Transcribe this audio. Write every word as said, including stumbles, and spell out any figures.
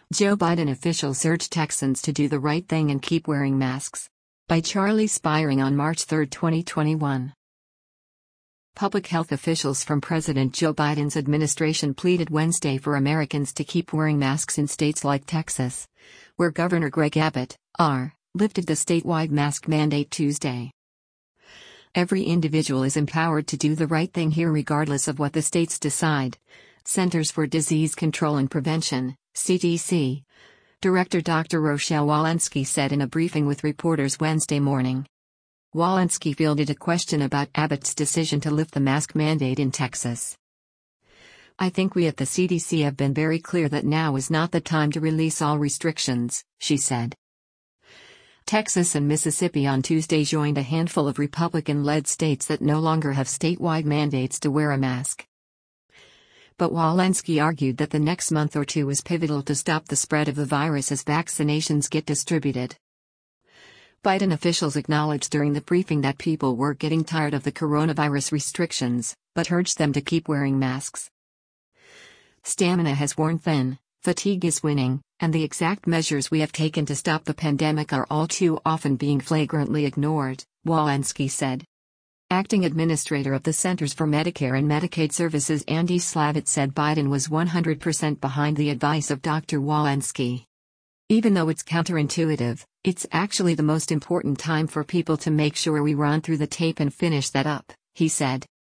Joe Biden officials urge Texans to do the right thing and keep wearing masks. By Charlie Spiring on March third, twenty twenty-one. Public health officials from President Joe Biden's administration pleaded Wednesday for Americans to keep wearing masks in states like Texas, where Governor Greg Abbott, R, lifted the statewide mask mandate Tuesday. Every individual is empowered to do the right thing here regardless of what the states decide, Centers for Disease Control and Prevention, C D C, Director Doctor Rochelle Walensky said in a briefing with reporters Wednesday morning. Walensky fielded a question about Abbott's decision to lift the mask mandate in Texas. "I think we at the C D C have been very clear that now is not the time to release all restrictions," she said. Texas and Mississippi on Tuesday joined a handful of Republican-led states that no longer have statewide mandates to wear a mask. But Walensky argued that the next month or two is pivotal to stop the spread of the virus as vaccinations get distributed. Biden officials acknowledged during the briefing that people were getting tired of the coronavirus restrictions, but urged them to keep wearing masks. "Stamina has worn thin, fatigue is winning, and the exact measures we have taken to stop the pandemic are all too often being flagrantly ignored," Walensky said. Acting Administrator of the Centers for Medicare and Medicaid Services Andy Slavitt said Biden was one hundred percent behind the advice of Doctor Walensky. "Even though it's counterintuitive, it's actually the most important time for people to make sure we run through the tape and finish that up," he said.